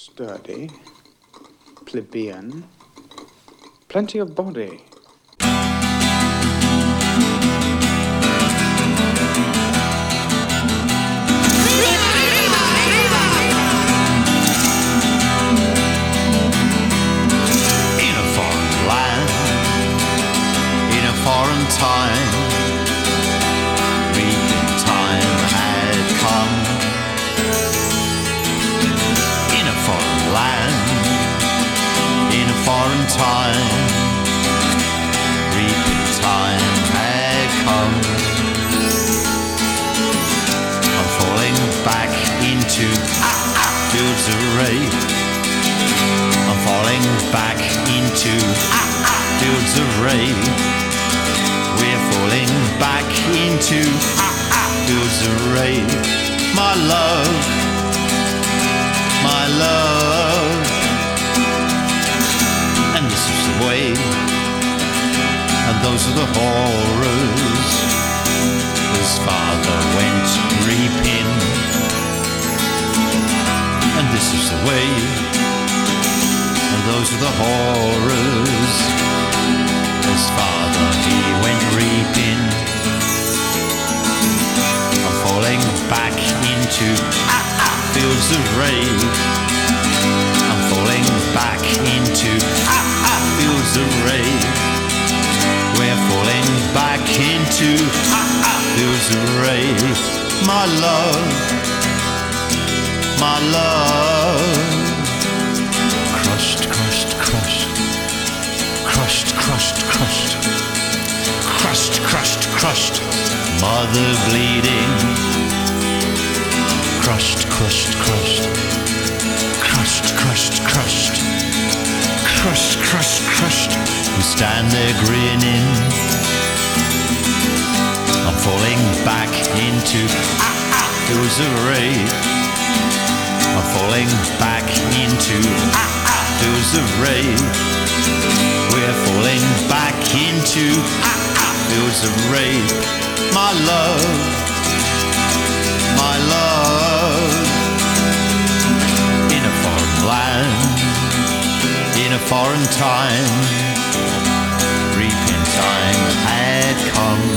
sturdy, plebeian, plenty of body. In a foreign land, in a foreign time, reaping time had come. In a foreign land, in a foreign time, reaping time had come. I'm falling back into fields of rain. I'm falling back into fields of rain. We're falling back into fields of rain. My love, my love. And this is the way, and those are the horrors. His father went reaping, and this is the way, and those are the horrors. His father, he went reaping. I'm falling back into fields of rain. I'm falling back into fields of rain. We're falling back into fields of rain. My love, my love. Crushed, crushed, crushed. Crushed, crushed, crushed. Crushed, crushed, crushed. Mother bleeding. Crushed, crushed, crushed. Crushed, crushed, crushed. Crushed, crushed, crushed. We stand there grinning. I'm falling back into fields of rain. I'm falling back into fields of rain. We're falling back into fields of rain. My love, my love. In a foreign land, in a foreign time, reaping time had come.